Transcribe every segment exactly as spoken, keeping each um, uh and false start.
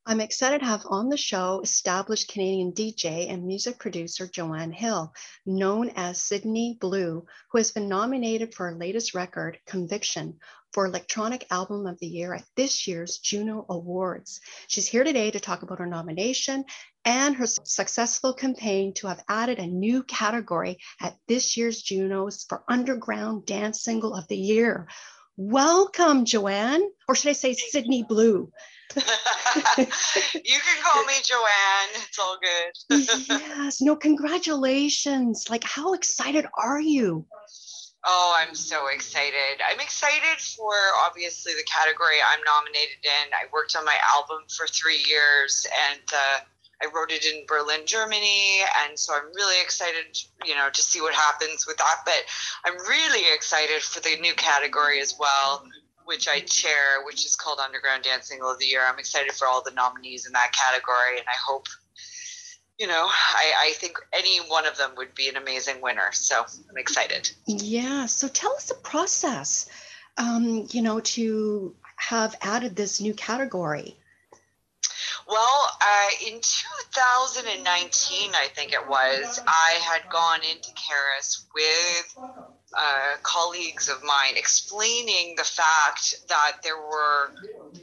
I'm excited to have on the show established Canadian D J and music producer Joanne Hill, known as Sydney Blue, who has been nominated for her latest record, Conviction, for Electronic Album of the Year at this year's Juno Awards. She's here today to talk about her nomination and her successful campaign to have added a new category at this year's Junos for Underground Dance Single of the Year. Welcome, Joanne, or should I say Sydney Blue? You can call me Joanne. It's all good. Yes. No, congratulations. Like, how excited are you? Oh, I'm so excited. I'm excited for, obviously, the category I'm nominated in. I worked on my album for three years, and uh, I wrote it in Berlin, Germany, and so I'm really excited, you know, to see what happens with that. But I'm really excited for the new category as well, which I chair, which is called Underground Dance Single of the Year. I'm excited for all the nominees in that category, and I hope, you know, I, I think any one of them would be an amazing winner. So I'm excited. Yeah. So tell us the process, um, you know, to have added this new category. Well, uh, in two thousand nineteen, I think it was, I had gone into Caris with uh, colleagues of mine explaining the fact that there were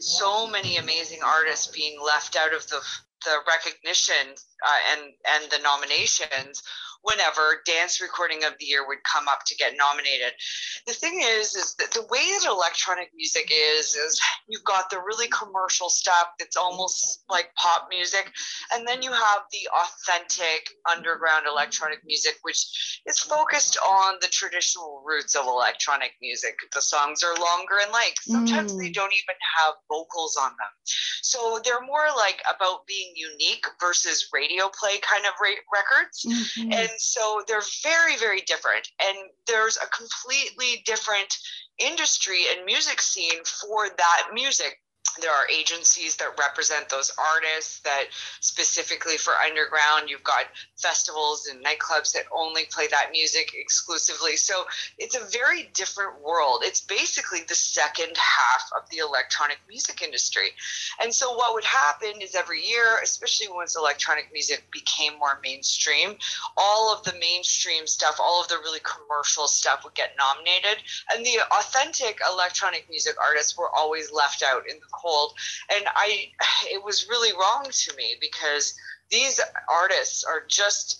so many amazing artists being left out of the the recognition uh, and and the nominations whenever Dance Recording of the Year would come up to get nominated. The thing is, is that the way that electronic music is, is you've got the really commercial stuff that's almost like pop music, and then you have the authentic underground electronic music, which is focused on the traditional roots of electronic music. The songs are longer in length. Sometimes mm. they don't even have vocals on them. So they're more like about being unique versus radio play kind of ra- records. Mm-hmm. And so they're very, very different. And there's a completely different industry and music scene for that music. There are agencies that represent those artists that specifically for underground, you've got festivals and nightclubs that only play that music exclusively. So it's a very different world. It's basically the second half of the electronic music industry. And so what would happen is every year, especially once electronic music became more mainstream, all of the mainstream stuff, all of the really commercial stuff would get nominated. And the authentic electronic music artists were always left out in the cold. And I, it was really wrong to me because these artists are just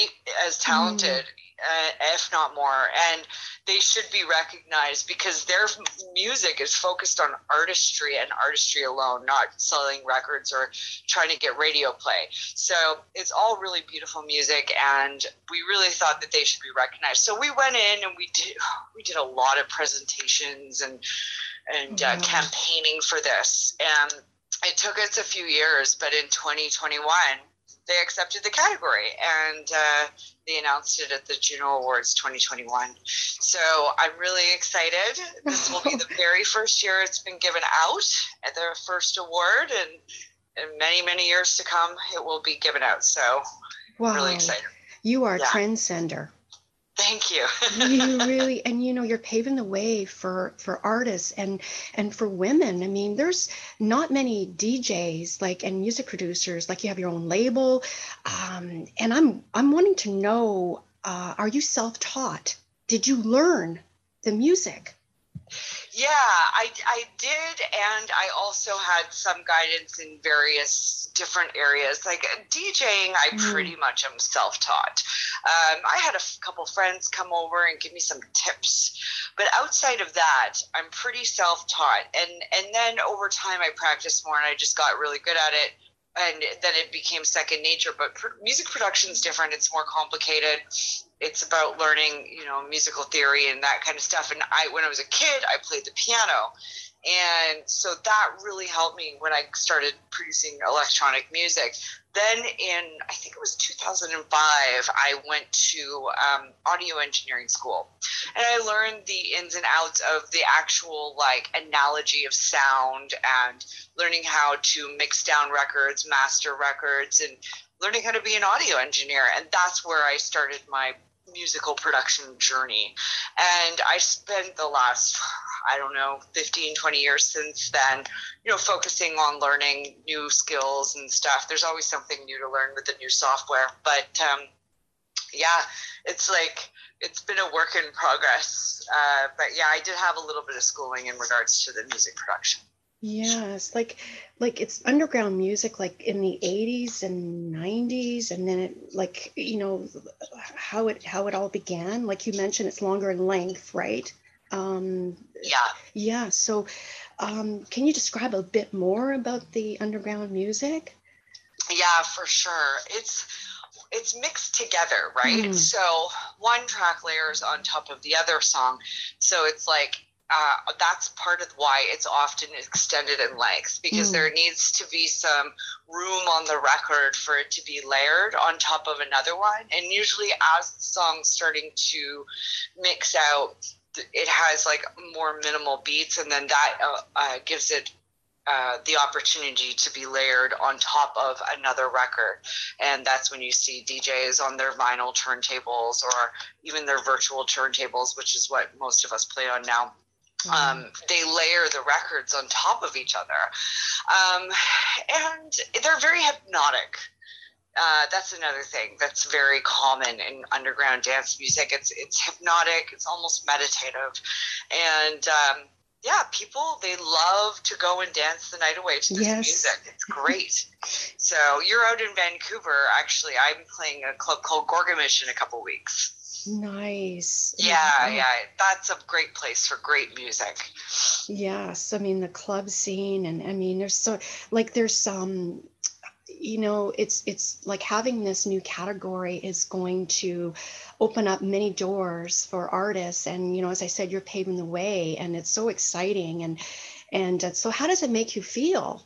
as talented, mm. uh, if not more, and they should be recognized because their music is focused on artistry and artistry alone, not selling records or trying to get radio play. So it's all really beautiful music, and we really thought that they should be recognized. So we went in and we did we did a lot of presentations and and uh, campaigning for this. And it took us a few years, but in twenty twenty-one, they accepted the category, and uh, they announced it at the Juno Awards twenty twenty-one. So I'm really excited. This will be the very first year it's been given out at the first award, and in many, many years to come, it will be given out. So wow. I'm really excited. You are a yeah. trendsetter. Thank you. You really, and you know, you're paving the way for for artists and and for women. I mean, there's not many D Js like and music producers like you have your own label, um, and I'm I'm wanting to know, uh, are you self-taught? Did you learn the music? Yeah, I, I did, and I also had some guidance in various different areas. Like DJing, I mm. pretty much am self-taught. Um, I had a f- couple friends come over and give me some tips, but outside of that, I'm pretty self-taught. And and then over time, I practiced more, and I just got really good at it. And then it became second nature. But pr- music production is different. It's more complicated. It's about learning, you know, musical theory and that kind of stuff. And I, when I was a kid, I played the piano. And so that really helped me when I started producing electronic music. Then in, I think it was two thousand five, I went to um, audio engineering school. And I learned the ins and outs of the actual like analogy of sound and learning how to mix down records, master records, and learning how to be an audio engineer. And that's where I started my musical production journey. And I spent the last, I don't know, fifteen, twenty years since then, you know, focusing on learning new skills and stuff. There's always something new to learn with the new software. But um, yeah, it's like, it's been a work in progress. Uh, but yeah, I did have a little bit of schooling in regards to the music production. Yes, like like it's underground music like in the eighties and nineties, and then it like, you know, how it how it all began. Like you mentioned, it's longer in length, right? Um, Yeah. yeah, so um, can you describe a bit more about the underground music? Yeah, for sure. It's it's mixed together, right? Mm. So one track layers on top of the other song. So it's like uh, that's part of why it's often extended in length, because Mm. there needs to be some room on the record for it to be layered on top of another one. And usually as the song's starting to mix out, it has like more minimal beats, and then that uh, uh, gives it uh, the opportunity to be layered on top of another record. And that's when you see D Js on their vinyl turntables or even their virtual turntables, which is what most of us play on now. Um, they layer the records on top of each other. Um, and they're very hypnotic. Uh, that's another thing that's very common in underground dance music. It's it's hypnotic. It's almost meditative, and um, yeah, people, they love to go and dance the night away to this Yes. music. It's great. So you're out in Vancouver. Actually, I'm playing a club called Gorgamish in a couple weeks. Nice. Yeah, Oh. yeah, that's a great place for great music. Yes, I mean the club scene, and I mean there's so like there's some, you know, it's it's like having this new category is going to open up many doors for artists, and you know, as I said, you're paving the way, and it's so exciting. And and uh, so how does it make you feel?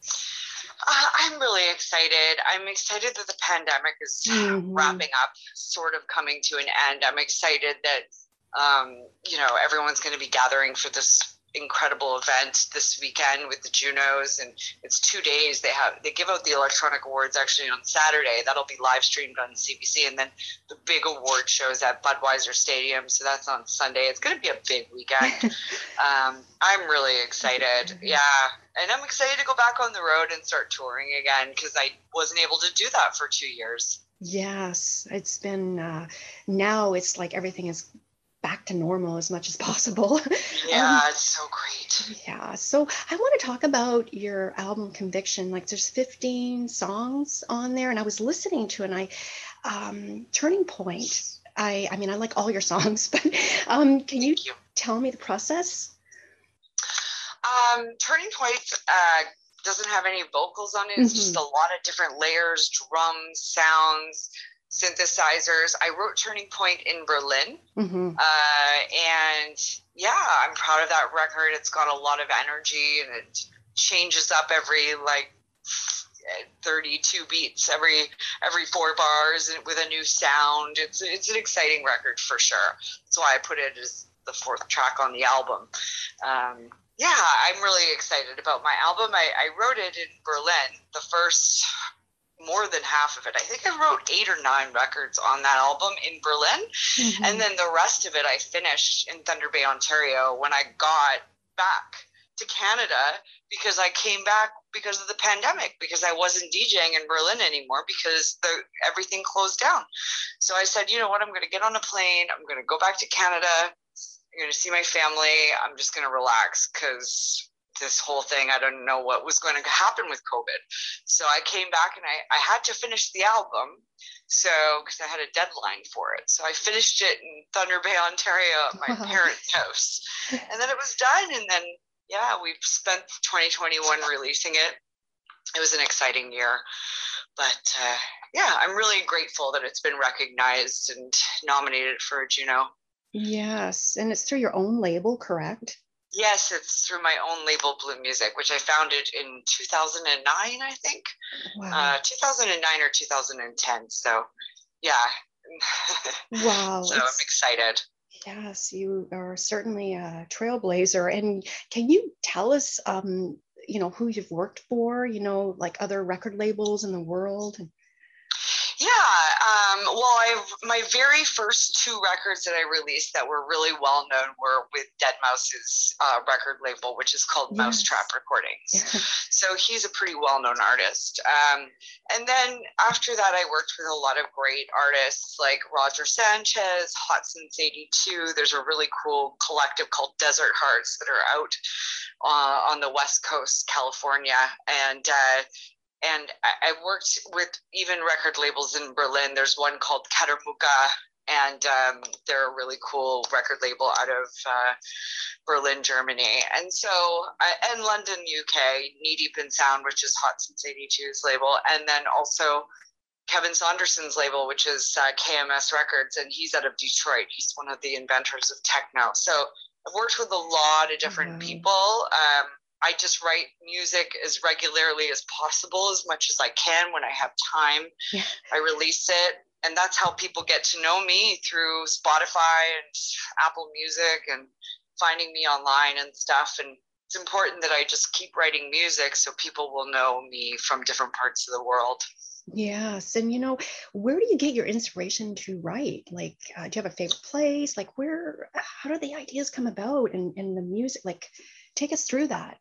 Uh, I'm really excited. I'm excited that the pandemic is Mm-hmm. wrapping up, sort of coming to an end. I'm excited that, um, you know, everyone's going to be gathering for this incredible event this weekend with the Junos, and it's two days. They have they give out the electronic awards actually on Saturday. That'll be live streamed on C B C, and then the big award shows at Budweiser Stadium. So that's on Sunday. It's going to be a big weekend. um, I'm really excited. Yeah, and I'm excited to go back on the road and start touring again, because I wasn't able to do that for two years. Yes, it's been uh, now it's like everything is back to normal as much as possible. Yeah, um, it's so great. Yeah, so I want to talk about your album Conviction. Like there's fifteen songs on there, and I was listening to it, and I, um, Turning Point. I, I mean, I like all your songs, but um, can you, you tell me the process? Um, Turning Point uh, doesn't have any vocals on it. It's mm-hmm. just a lot of different layers, drums, sounds, synthesizers. I wrote Turning Point in Berlin. Mm-hmm. Uh, and yeah, I'm proud of that record. It's got a lot of energy, and it changes up every like thirty-two beats every every four bars, and with a new sound. It's it's an exciting record for sure. That's why I put it as the fourth track on the album. Um, yeah, I'm really excited about my album. I, I wrote it in Berlin, the first more than half of it. I think I wrote eight or nine records on that album in Berlin. Mm-hmm. And then the rest of it I finished in Thunder Bay, Ontario when I got back to Canada, because I came back because of the pandemic, because I wasn't DJing in Berlin anymore because the everything closed down. So I said, you know what, I'm going to get on a plane. I'm going to go back to Canada. I'm going to see my family. I'm just going to relax, because this whole thing, I don't know what was going to happen with COVID. So I came back, and I, I had to finish the album. So, because I had a deadline for it. So I finished it in Thunder Bay, Ontario at my wow. parents' house. And then it was done. And then, yeah, we've spent twenty twenty-one releasing it. It was an exciting year. But uh, yeah, I'm really grateful that it's been recognized and nominated for a Juno. Yes. And it's through your own label, correct? Yes, it's through my own label, Blue Music, which I founded in two thousand nine, I think. Wow. Uh, two thousand nine or two thousand ten. So, yeah. Wow. So I'm excited. Yes, you are certainly a trailblazer. And can you tell us, um, you know, who you've worked for, you know, like other record labels in the world? Yeah, um, well, I my very first two records that I released that were really well known were with deadmau five's uh, record label, which is called Yes. Mousetrap Recordings. So he's a pretty well known artist. Um, and then after that, I worked with a lot of great artists like Roger Sanchez, Hot Since eighty-two. There's a really cool collective called Desert Hearts that are out uh, on the West Coast, California, and uh, And I, I worked with even record labels in Berlin. There's one called Katermuka, and um, they're a really cool record label out of uh, Berlin, Germany. And so, uh, and London, U K, Knee Deep in Sound, which is Hot Since eighty-two's label. And then also Kevin Saunderson's label, which is uh, K M S Records, and he's out of Detroit. He's one of the inventors of techno. So I've worked with a lot of different Wow. people. Um, I just write music as regularly as possible, as much as I can when I have time. Yeah. I release it, and that's how people get to know me, through Spotify and Apple Music and finding me online and stuff. And it's important that I just keep writing music so people will know me from different parts of the world. Yes. And, you know, where do you get your inspiration to write? Like, uh, do you have a favorite place? Like, where, how do the ideas come about, and, and the music? Like, take us through that.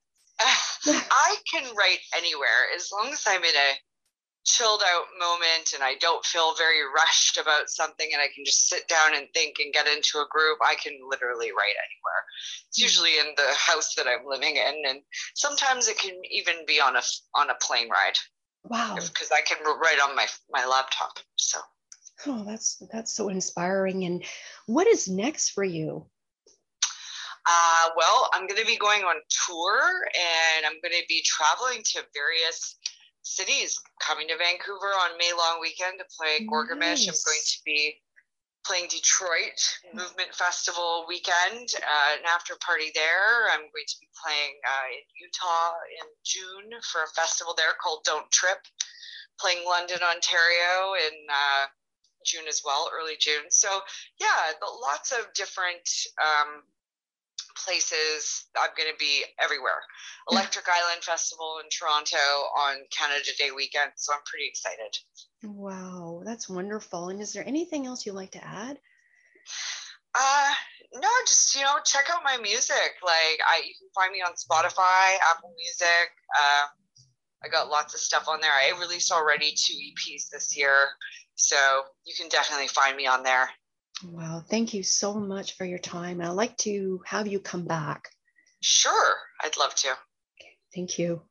I can write anywhere as long as I'm in a chilled out moment and I don't feel very rushed about something, and I can just sit down and think and get into a groove. I can literally write anywhere. It's usually in the house that I'm living in, and sometimes it can even be on a on a plane ride. Wow. Because I can write on my my laptop. So. Oh, that's that's so inspiring. And what is next for you? Uh, well, I'm going to be going on tour, and I'm going to be traveling to various cities, coming to Vancouver on May Long Weekend to play Gorgamish. Nice. I'm going to be playing Detroit Movement Festival weekend, uh, an after party there. I'm going to be playing uh, in Utah in June for a festival there called Don't Trip, playing London, Ontario in uh, June as well, early June. So yeah, lots of different um, places. I'm going to be everywhere. Electric Island Festival in Toronto on Canada Day weekend. So I'm pretty excited. Wow, that's wonderful. And is there anything else you'd like to add? Uh, no, just, you know, check out my music. Like, I, you can find me on Spotify, Apple Music. Uh, I got lots of stuff on there. I released already two E Ps this year, so you can definitely find me on there. Wow, thank you so much for your time. I'd like to have you come back. Sure, I'd love to. Thank you.